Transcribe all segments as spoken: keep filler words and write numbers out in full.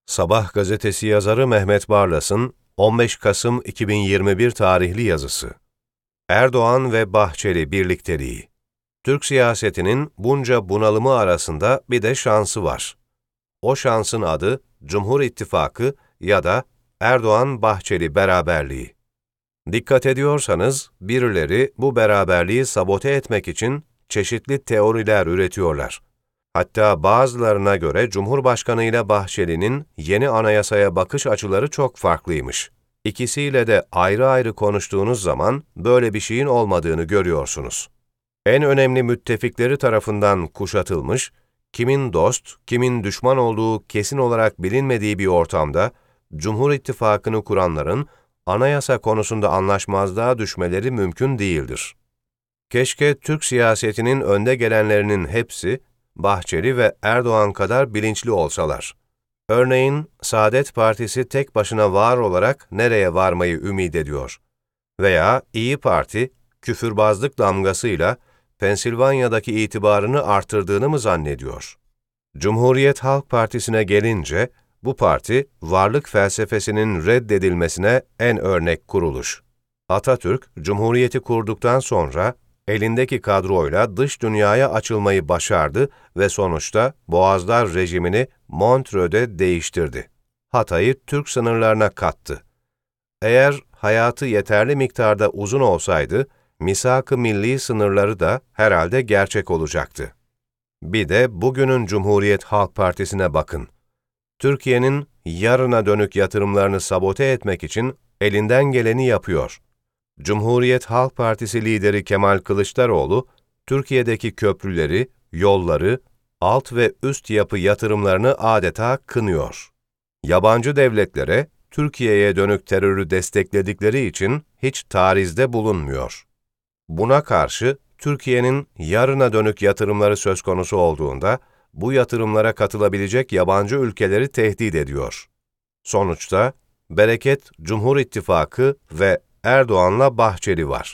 Sabah gazetesi yazarı Mehmet Barlas'ın on beş Kasım iki bin yirmi bir tarihli yazısı. Erdoğan ve Bahçeli birlikteliği. Türk siyasetinin bunca bunalımı arasında bir de şansı var. O şansın adı Cumhur İttifakı ya da Erdoğan-Bahçeli beraberliği. Dikkat ediyorsanız birileri bu beraberliği sabote etmek için çeşitli teoriler üretiyorlar. Hatta bazılarına göre Cumhurbaşkanı ile Bahçeli'nin yeni anayasaya bakış açıları çok farklıymış. İkisiyle de ayrı ayrı konuştuğunuz zaman böyle bir şeyin olmadığını görüyorsunuz. En önemli müttefikleri tarafından kuşatılmış, kimin dost, kimin düşman olduğu kesin olarak bilinmediği bir ortamda, Cumhur İttifakı'nı kuranların anayasa konusunda anlaşmazlığa düşmeleri mümkün değildir. Keşke Türk siyasetinin önde gelenlerinin hepsi, Bahçeli ve Erdoğan kadar bilinçli olsalar. Örneğin, Saadet Partisi tek başına var olarak nereye varmayı ümit ediyor? Veya İyi Parti, küfürbazlık damgasıyla Pensilvanya'daki itibarını artırdığını mı zannediyor? Cumhuriyet Halk Partisi'ne gelince, bu parti, varlık felsefesinin reddedilmesine en örnek kuruluş. Atatürk, Cumhuriyeti kurduktan sonra, elindeki kadroyla dış dünyaya açılmayı başardı ve sonuçta Boğazlar rejimini Montreux'de değiştirdi. Hatay'ı Türk sınırlarına kattı. Eğer hayatı yeterli miktarda uzun olsaydı, misak-ı milli sınırları da herhalde gerçek olacaktı. Bir de bugünün Cumhuriyet Halk Partisi'ne bakın. Türkiye'nin yarına dönük yatırımlarını sabote etmek için elinden geleni yapıyor. Cumhuriyet Halk Partisi lideri Kemal Kılıçdaroğlu, Türkiye'deki köprüleri, yolları, alt ve üst yapı yatırımlarını adeta kınıyor. Yabancı devletlere, Türkiye'ye dönük terörü destekledikleri için hiç tarizde bulunmuyor. Buna karşı, Türkiye'nin yarına dönük yatırımları söz konusu olduğunda, bu yatırımlara katılabilecek yabancı ülkeleri tehdit ediyor. Sonuçta, bereket Cumhur İttifakı ve Erdoğan'la Bahçeli var.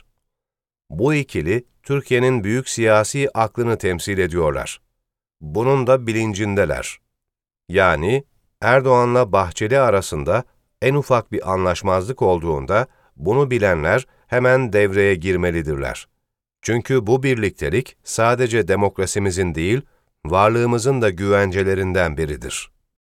Bu ikili, Türkiye'nin büyük siyasi aklını temsil ediyorlar. Bunun da bilincindeler. Yani, Erdoğan'la Bahçeli arasında en ufak bir anlaşmazlık olduğunda, bunu bilenler hemen devreye girmelidirler. Çünkü bu birliktelik sadece demokrasimizin değil, varlığımızın da güvencelerinden biridir.